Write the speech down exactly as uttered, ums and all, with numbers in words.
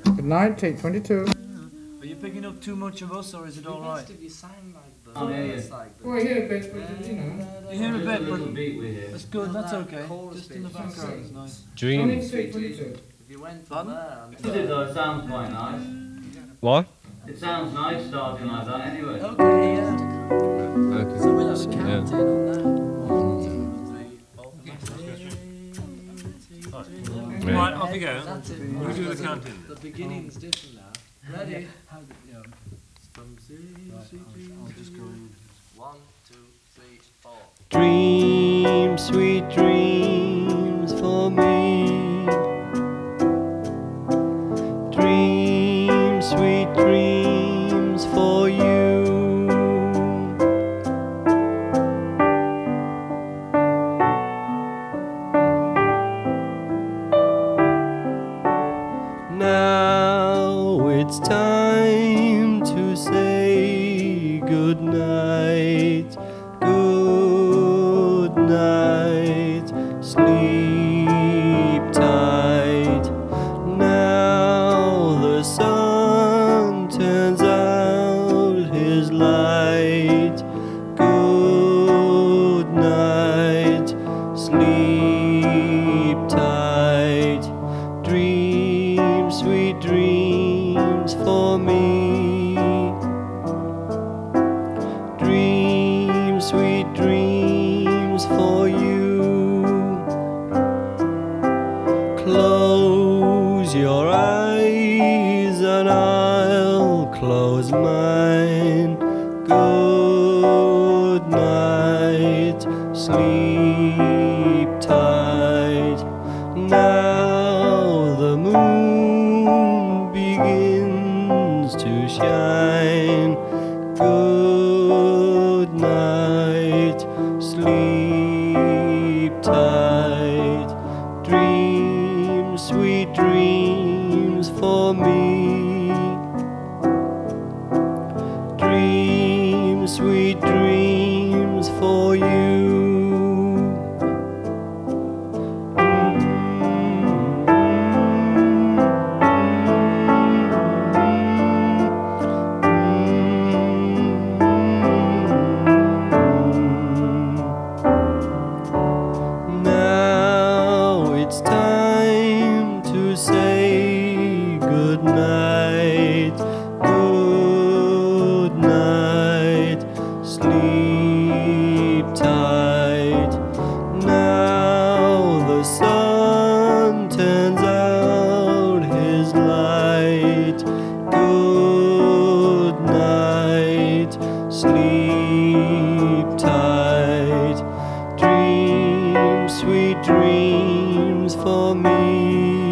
Good night, take twenty-two. Are you picking up too much of us, or is it all right? If you sang like the, Oh, yeah, yeah. it's like the, Well, I hear a bit, but you know. You hear a Just bit, a little but beat we hear. that's good. That's that okay. chorus Just in the bit she background, it's sings. nice. Dreams. Take twenty-two. if you went from Pardon? there and It though sounds quite nice. What? It sounds nice starting like that anyway. okay, yeah. Okay. So we'll have a Yeah. count in on that. One, two, three, four. Yeah. Right, off you go. That's it. Who's doing the counting? The beginning's different now. Ready? From C, C, G, I'll just go in. One, two, three, four. Dreams, sweet dreams for me. Dreams, sweet dreams for you. Now it's time to say good night. Good night, sleep tight. Now the sun turns out his light. Good night, sleep tight. Dreams, sweet dreams for me. Dreams, sweet dreams for you. Close your eyes and I'll close mine. Good night, sleep tight. Now the moon begins to shine. Good night, sleep tight. Dreams, sweet dreams for me. Dreams, sweet dreams for you. Now it's time to say good night. Good night, sleep tight. Now the sun turns out his light. Good night, sleep tight. Dreams, sweet dreams for me.